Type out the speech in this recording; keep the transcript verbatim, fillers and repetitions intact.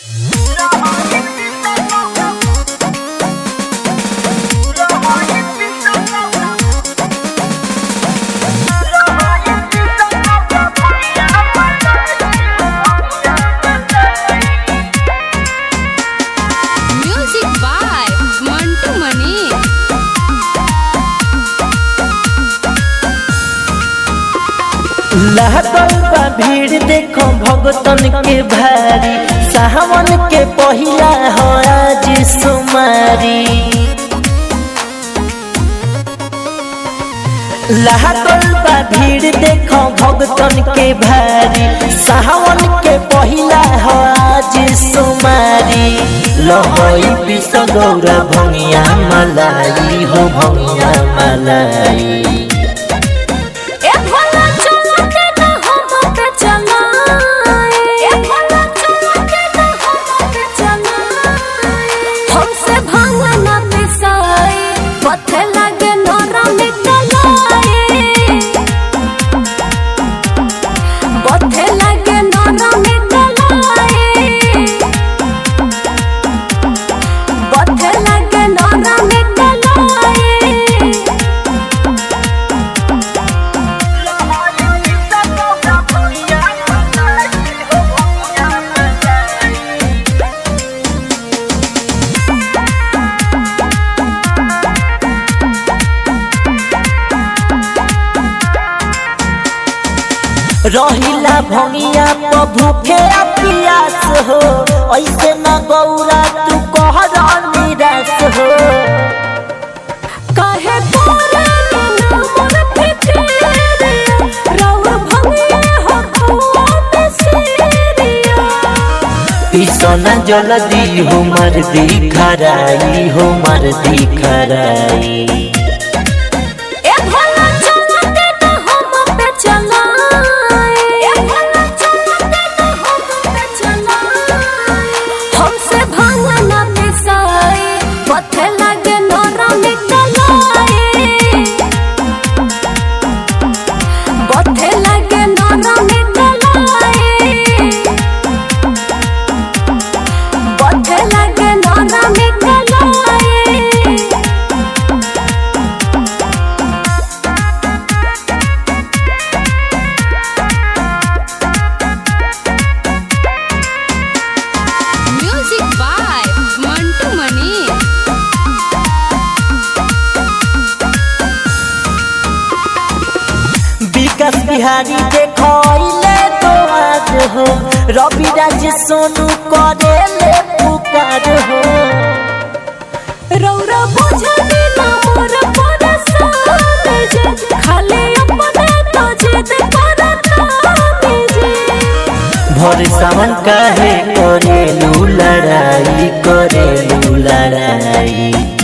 लागल बा भीड़ देखो भगतन के भारी, सावन के पहिला हो आज सोमवारी। लागल बा भीड़ देखो भगतन के भारी, सावन के पहिला हो आज सोमवारी। लहई पिस गौरा भंगिया मलाई हो भंगिया मलाई। रहिला भंगिया तो भूखे प्यास हो, ऐसे न गौरा तू कह निराश हो। काहे तोरे बिना मन फिटेरे, रउआ भंगिया हो खौआ में सेरिया। पिसना जल्दी हो मर्दी खराई हो मर्दी खराई। विकास बिहारी देखो तो आज हो, रवि राज सोनू करेले पुकार हो। रौरा बुझनी ना मोर परेशान जे, खाली अपने तो जिद करता जे। भर सावन काहे करेलू लड़ाई करेलू लड़ाई।